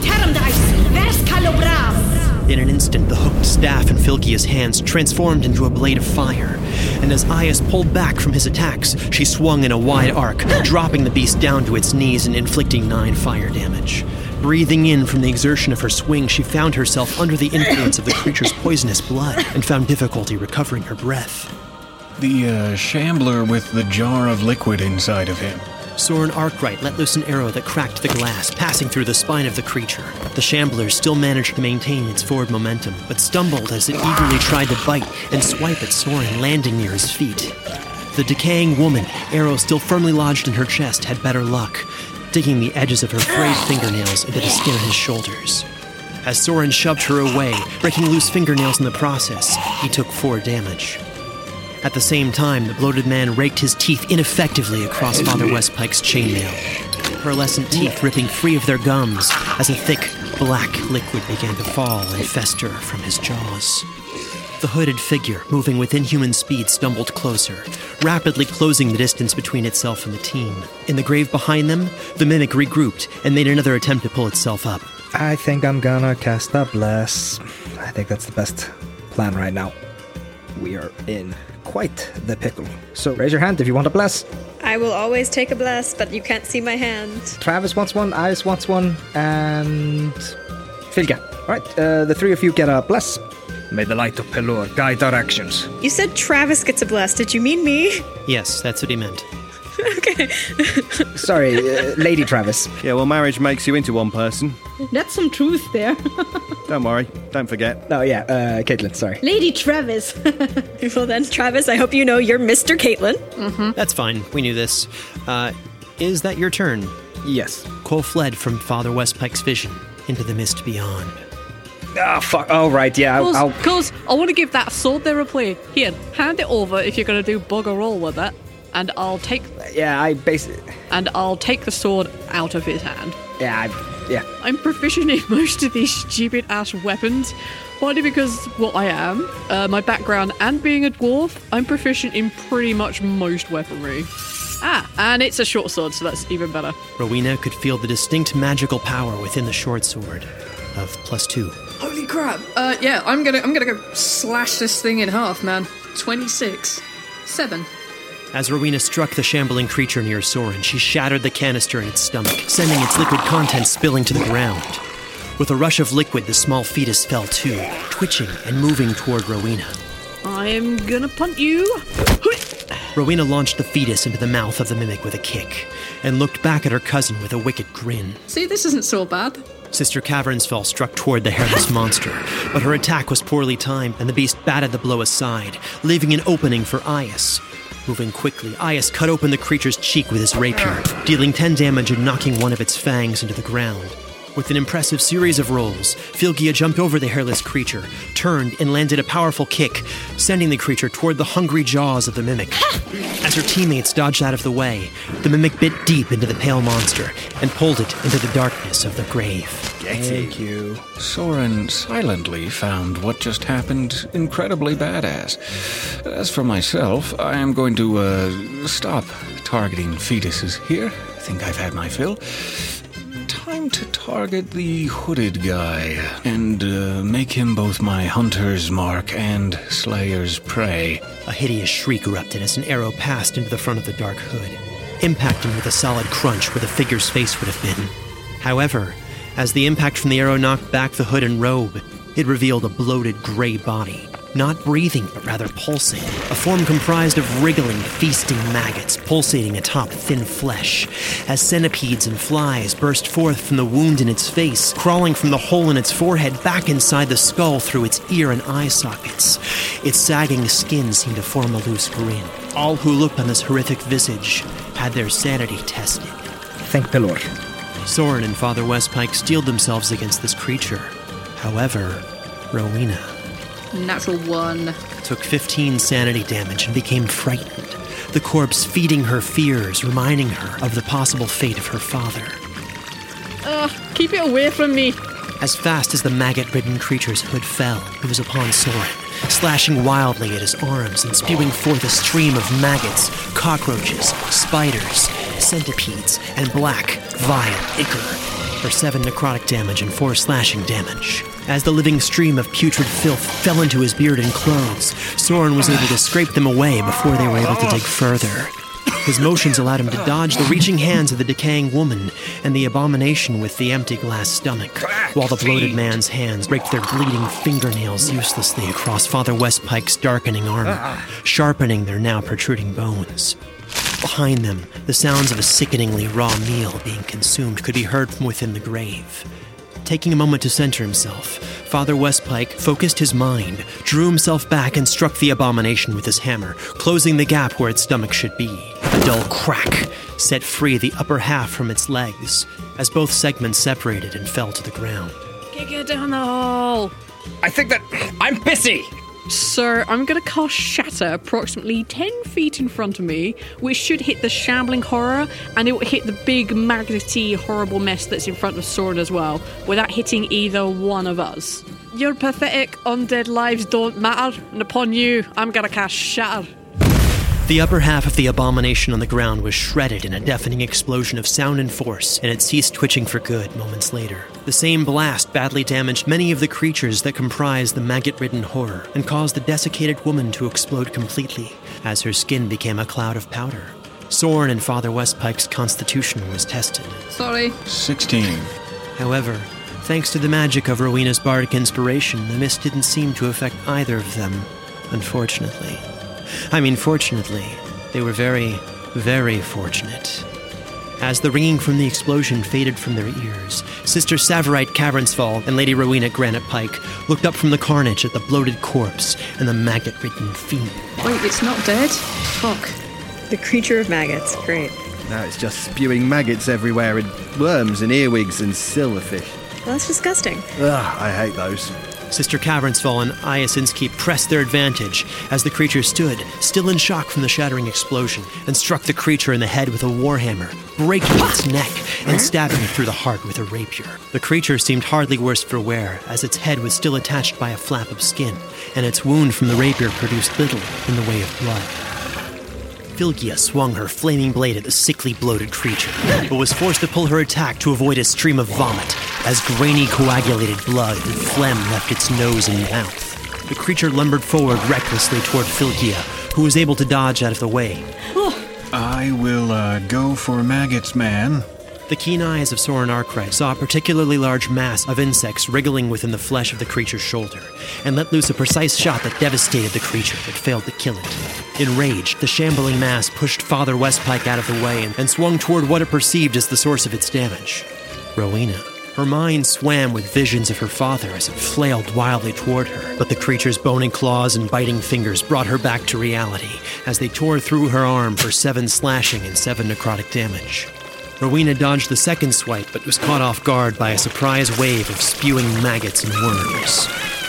In an instant, the hooked staff in Fylgia's hands transformed into a blade of fire, and as Ayas pulled back from his attacks, she swung in a wide arc, dropping the beast down to its knees and inflicting nine fire damage. Breathing in from the exertion of her swing, she found herself under the influence of the creature's poisonous blood and found difficulty recovering her breath. The uh, shambler with the jar of liquid inside of him. Soren Arkwright let loose an arrow that cracked the glass, passing through the spine of the creature. The shambler still managed to maintain its forward momentum, but stumbled as it eagerly tried to bite and swipe at Soren, landing near his feet. The decaying woman, arrow still firmly lodged in her chest, had better luck, digging the edges of her frayed fingernails into the skin of his shoulders. As Soren shoved her away, breaking loose fingernails in the process, he took four damage. At the same time, the bloated man raked his teeth ineffectively across Father Westpike's chainmail, pearlescent teeth ripping free of their gums as a thick, black liquid began to fall and fester from his jaws. The hooded figure, moving with inhuman speed, stumbled closer, rapidly closing the distance between itself and the team. In the grave behind them, the mimic regrouped and made another attempt to pull itself up. I think I'm gonna cast a bless. I think that's the best plan right now. We are in quite the pickle. So raise your hand if you want a bless. I will always take a bless, but you can't see my hand. Travis wants one, Ice wants one, and Filga. Alright, uh, the three of you get a bless. May the light of Pelor guide our actions. You said Travis gets a bless. Did you mean me? Yes, that's what he meant. Okay. Sorry, uh, Lady Travis. Yeah, well, marriage makes you into one person. That's some truth there. Don't worry, don't forget. Oh, yeah, uh, Caitlin, sorry. Lady Travis. Well then, Travis, I hope you know you're Mister Caitlin. Mm-hmm. That's fine, we knew this. Uh, is that your turn? Yes. Cole fled from Father Westpike's vision into the mist beyond. Ah, oh, fuck. Oh, right, yeah. Cause, I'll... Cause I want to give that sword there a play. Here, hand it over if you're going to do bugger all with it. And I'll take... Yeah, I basically... And I'll take the sword out of his hand. Yeah, I, yeah. I'm proficient in most of these stupid-ass weapons. Partly because, well, I am. Uh, my background and being a dwarf, I'm proficient in pretty much most weaponry. Ah, and it's a short sword, so that's even better. Rowena could feel the distinct magical power within the short sword of plus two. Holy crap! Uh, yeah, I'm gonna, I'm gonna go slash this thing in half, man. Twenty-six, seven. As Rowena struck the shambling creature near Soren, she shattered the canister in its stomach, sending its liquid contents spilling to the ground. With a rush of liquid, the small fetus fell too, twitching and moving toward Rowena. I'm gonna punt you. Rowena launched the fetus into the mouth of the mimic with a kick, and looked back at her cousin with a wicked grin. See, this isn't so bad. Sister Cavernsfell struck toward the hairless monster, but her attack was poorly timed, and the beast batted the blow aside, leaving an opening for Aias. Moving quickly, Aias cut open the creature's cheek with his rapier, dealing ten damage and knocking one of its fangs into the ground. With an impressive series of rolls, Filgia jumped over the hairless creature, turned, and landed a powerful kick, sending the creature toward the hungry jaws of the mimic. As her teammates dodged out of the way, the mimic bit deep into the pale monster and pulled it into the darkness of the grave. Thank you. Soren silently found what just happened incredibly badass. As for myself, I am going to uh, stop targeting fetuses here. I think I've had my fill. Time to target the hooded guy and uh, make him both my hunter's mark and slayer's prey. A hideous shriek erupted as an arrow passed into the front of the dark hood, impacting with a solid crunch where the figure's face would have been. However, as the impact from the arrow knocked back the hood and robe, it revealed a bloated gray body, not breathing but rather pulsing, a form comprised of wriggling, feasting maggots pulsating atop thin flesh, as centipedes and flies burst forth from the wound in its face, crawling from the hole in its forehead back inside the skull through its ear and eye sockets. Its sagging skin seemed to form a loose grin. All who looked on this horrific visage had their sanity tested. Thank Pelor. Soren and Father Westpike steeled themselves against this creature. However, Rowena Natural one. took fifteen sanity damage and became frightened, the corpse feeding her fears, reminding her of the possible fate of her father. Ugh, keep it away from me. As fast as the maggot-ridden creature's hood fell, it was upon Soren, slashing wildly at his arms and spewing forth a stream of maggots, cockroaches, spiders, centipedes, and black, vile ichor, for seven necrotic damage and four slashing damage. As the living stream of putrid filth fell into his beard and clothes, Soren was able to scrape them away before they were able to dig further. His motions allowed him to dodge the reaching hands of the decaying woman and the abomination with the empty glass stomach, while the bloated man's hands raked their bleeding fingernails uselessly across Father Westpike's darkening armor, sharpening their now protruding bones. Behind them, the sounds of a sickeningly raw meal being consumed could be heard from within the grave. Taking a moment to center himself, Father Westpike focused his mind, drew himself back and struck the abomination with his hammer, closing the gap where its stomach should be. A dull crack set free the upper half from its legs, as both segments separated and fell to the ground. Kick it down the hole! I think that I'm busy! So I'm going to cast Shatter approximately ten feet in front of me, which should hit the shambling horror, and it will hit the big, magnety, horrible mess that's in front of Soren as well, without hitting either one of us. Your pathetic undead lives don't matter, and upon you, I'm going to cast Shatter. The upper half of the abomination on the ground was shredded in a deafening explosion of sound and force, and it ceased twitching for good moments later. The same blast badly damaged many of the creatures that comprised the maggot-ridden horror, and caused the desiccated woman to explode completely, as her skin became a cloud of powder. Soren and Father Westpike's constitution was tested. Sorry. Sixteen. However, thanks to the magic of Rowena's bardic inspiration, the mist didn't seem to affect either of them, unfortunately. I mean, fortunately. They were very, very fortunate. As the ringing from the explosion faded from their ears, Sister Savarite Cavernsfall and Lady Rowena Granite Pike looked up from the carnage at the bloated corpse and the maggot-ridden fiend. Wait, it's not dead? Fuck. The creature of maggots. Great. Now it's just spewing maggots everywhere and worms and earwigs and silverfish. Well, that's disgusting. Ugh, I hate those. Sister Cavernsfall and Iasinski pressed their advantage as the creature stood, still in shock from the shattering explosion, and struck the creature in the head with a warhammer, breaking its neck and stabbing it through the heart with a rapier. The creature seemed hardly worse for wear, as its head was still attached by a flap of skin, and its wound from the rapier produced little in the way of blood. Filgia swung her flaming blade at the sickly, bloated creature, but was forced to pull her attack to avoid a stream of vomit, as grainy, coagulated blood and phlegm left its nose and mouth. The creature lumbered forward recklessly toward Filgia, who was able to dodge out of the way. I will uh, go for maggots, man. The keen eyes of Soren Arkwright saw a particularly large mass of insects wriggling within the flesh of the creature's shoulder, and let loose a precise shot that devastated the creature but failed to kill it. Enraged, the shambling mass pushed Father Westpike out of the way and, and swung toward what it perceived as the source of its damage. Rowena. Her mind swam with visions of her father as it flailed wildly toward her, but the creature's bony claws and biting fingers brought her back to reality as they tore through her arm for seven slashing and seven necrotic damage. Rowena dodged the second swipe, but was caught off guard by a surprise wave of spewing maggots and worms.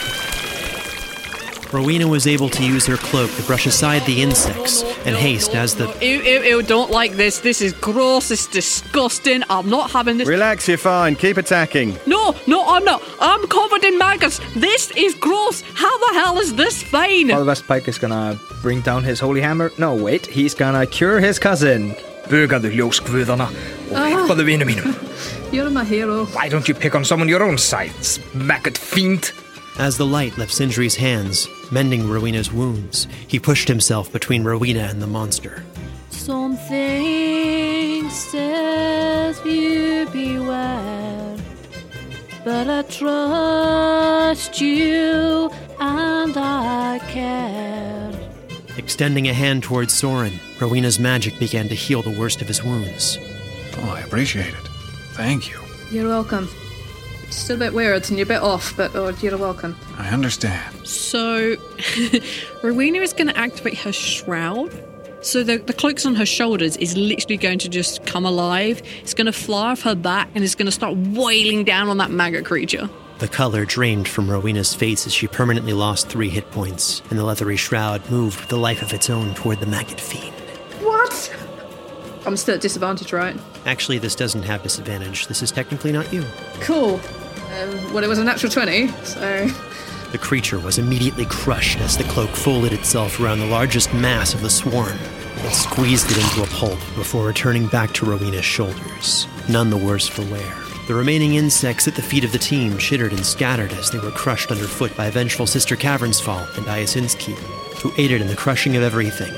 Rowena was able to use her cloak to brush aside the insects and haste as the... Ew, ew, ew, don't like this. This is gross. It's disgusting. I'm not having this. Relax, you're fine. Keep attacking. No, no, I'm not. I'm covered in maggots. This is gross. How the hell is this fine? Father Westpike is gonna bring down his holy hammer. No, wait. He's gonna cure his cousin. Bugaðu ljósguðana og hjálpaðu vinum mínum. You're my hero. Why don't you pick on someone your own size, maggot fiend? As the light left Sindri's hands, mending Rowena's wounds, he pushed himself between Rowena and the monster. Something says you beware, but I trust you and I care. Extending a hand towards Soren, Rowena's magic began to heal the worst of his wounds. Oh, I appreciate it. Thank you. You're welcome. It's still a bit weird and you're a bit off, but oh, you're welcome. I understand. So, Rowena is going to activate her shroud. So the, the cloaks on her shoulders is literally going to just come alive. It's going to fly off her back and it's going to start wailing down on that maggot creature. The color drained from Rowena's face as she permanently lost three hit points, and the leathery shroud moved with a life of its own toward the maggot fiend. What? I'm still at disadvantage, right? Actually, this doesn't have disadvantage. This is technically not you. Cool. Um, well, it was a natural twenty, so... The creature was immediately crushed as the cloak folded itself around the largest mass of the swarm and squeezed it into a pulp before returning back to Rowena's shoulders, none the worse for wear. The remaining insects at the feet of the team chittered and scattered as they were crushed underfoot by vengeful Sister Cavernsfall and Iasinski, who aided in the crushing of everything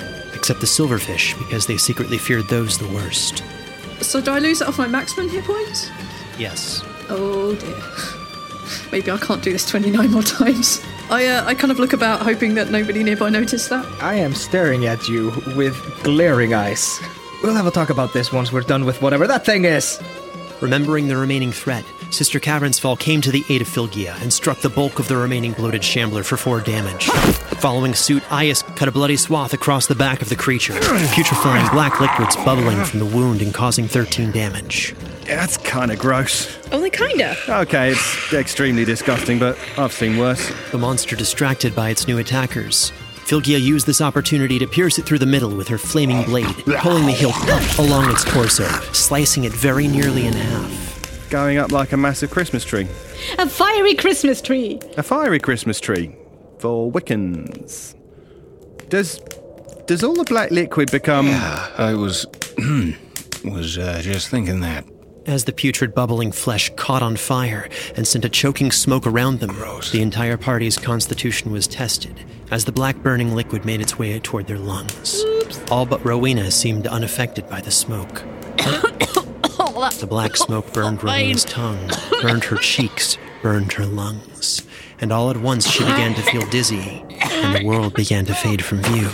except the silverfish, because they secretly feared those the worst. So do I lose it off my maximum hit points? Yes. Oh dear. Maybe I can't do this twenty-nine more times. I uh, I kind of look about hoping that nobody nearby noticed that. I am staring at you with glaring eyes. We'll have a talk about this once we're done with whatever that thing is. Remembering the remaining threat, Sister Cavernsfall came to the aid of Filgia and struck the bulk of the remaining bloated shambler for four damage. Following suit, Ias cut a bloody swath across the back of the creature, putrefying black liquids bubbling from the wound and causing thirteen damage. Yeah, that's kind of gross. Only kinda. Okay, it's extremely disgusting, but I've seen worse. The monster distracted by its new attackers. Filgia used this opportunity to pierce it through the middle with her flaming blade, pulling the hilt up along its torso, slicing it very nearly in half. Going up like a massive Christmas tree. A fiery Christmas tree. A fiery Christmas tree. For Wiccans. Does... Does all the black liquid become... Yeah, I was... was uh, just thinking that. As the putrid bubbling flesh caught on fire and sent a choking smoke around them, Gross. The entire party's constitution was tested as the black burning liquid made its way toward their lungs. Oops. All but Rowena seemed unaffected by the smoke. The black smoke burned Rowena's tongue, burned her cheeks, burned her lungs. And all at once she began to feel dizzy, and the world began to fade from view.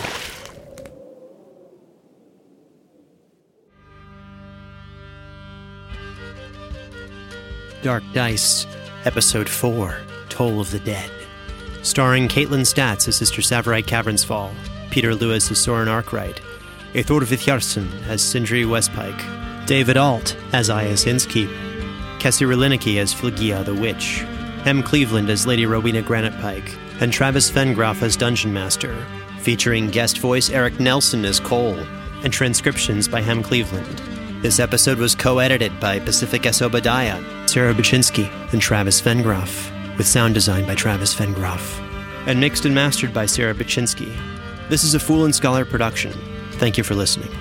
Dark Dice, Episode four, Toll of the Dead. Starring Caitlin Statz as Sister Savarite Cavernsfall, Peter Lewis as Soren Arkwright, Eyþór Viðarsson as Sindri Westpike, David Alt as Ias Innskeep, Kessie Relinicki as Filgia the Witch, Em Cleveland as Lady Rowena Granitepike, and Travis Vengroff as Dungeon Master, featuring guest voice Eric Nelson as Cole, and transcriptions by Hem Cleveland. This episode was co-edited by Pacific S. Obadiah, Sarah Baczynski, and Travis Vengroff, with sound design by Travis Vengroff, and mixed and mastered by Sarah Baczynski. This is a Fool and Scholar production. Thank you for listening.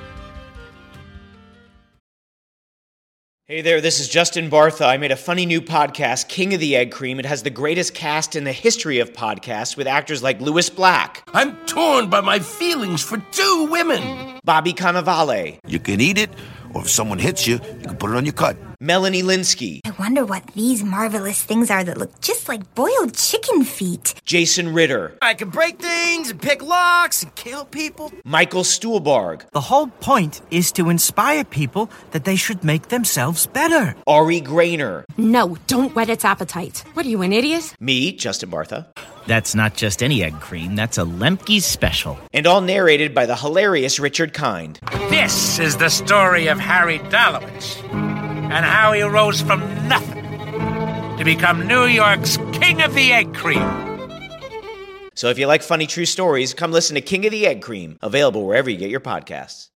Hey there, this is Justin Bartha. I made a funny new podcast, King of the Egg Cream. It has the greatest cast in the history of podcasts with actors like Louis Black. I'm torn by my feelings for two women. Bobby Cannavale. You can eat it, or if someone hits you, you can put it on your cut. Melanie Linsky. I wonder what these marvelous things are that look just like boiled chicken feet. Jason Ritter. I can break things and pick locks and kill people. Michael Stuhlbarg. The whole point is to inspire people that they should make themselves better. Ari Grainer. No, don't whet its appetite. What are you, an idiot? Me, Justin Bartha. That's not just any egg cream, that's a Lemke's special. And all narrated by the hilarious Richard Kind. This is the story of Harry Dalowitz and how he rose from nothing to become New York's King of the Egg Cream. So if you like funny true stories, come listen to King of the Egg Cream, available wherever you get your podcasts.